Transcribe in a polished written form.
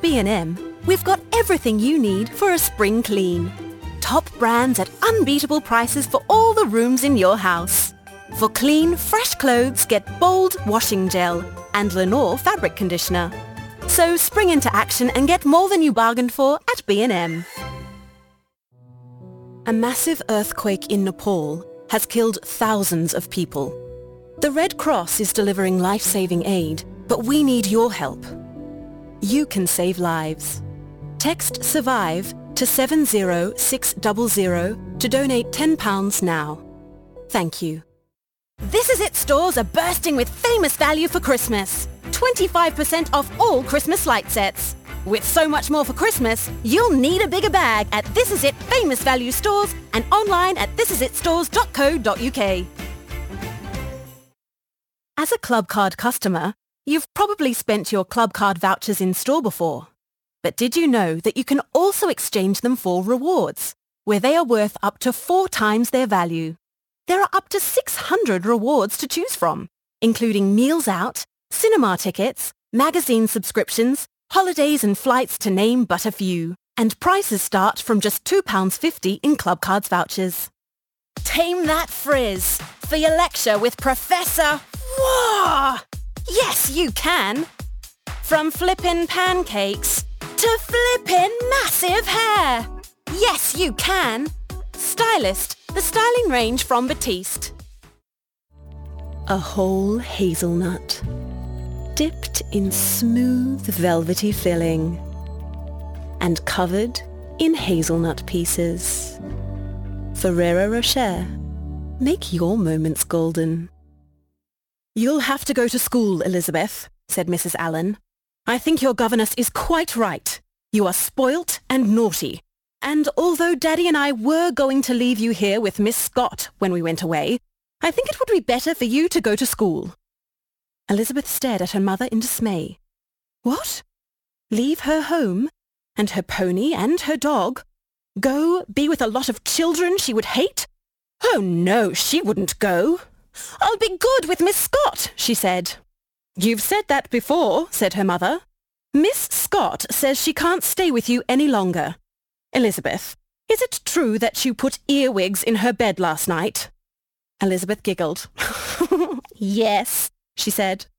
B&M, we've got everything you need for a spring clean. Top brands at unbeatable prices for all the rooms in your house. For clean, fresh clothes, get Bold washing gel and Lenore fabric conditioner. So spring into action and get more than you bargained for at B&M. A massive earthquake in Nepal has killed thousands of people. The Red Cross is delivering life-saving aid, but we need your help. You can save lives. Text SURVIVE to 70600 to donate £10 now. Thank you. This Is It stores are bursting with famous value for Christmas. 25% off all Christmas light sets. With so much more for Christmas, you'll need a bigger bag at This Is It famous value stores and online at thisisitstores.co.uk. As a Clubcard customer, you've probably spent your Clubcard vouchers in store before. But did you know that you can also exchange them for rewards, where they are worth up to 4 times their value? There are up to 600 rewards to choose from, including meals out, cinema tickets, magazine subscriptions, holidays and flights to name but a few. And prices start from just £2.50 in Clubcards vouchers. Tame that frizz for your lecture with Professor... Whoa! Yes, you can! From flippin' pancakes to flippin' massive hair! Yes, you can! Stylist, the styling range from Batiste. A whole hazelnut, dipped in smooth velvety filling and covered in hazelnut pieces. Ferrero Rocher, make your moments golden. You'll have to go to school, Elizabeth, said Mrs. Allen. I think your governess is quite right. You are spoilt and naughty. And although Daddy and I were going to leave you here with Miss Scott when we went away, I think it would be better for you to go to school. Elizabeth stared at her mother in dismay. What? Leave her home? And her pony and her dog? Go be with a lot of children she would hate? Oh no, she wouldn't go. I'll be good with Miss Scott, she said. You've said that before, said her mother. Miss Scott says she can't stay with you any longer. Elizabeth, is it true that you put earwigs in her bed last night? Elizabeth giggled. Yes, she said.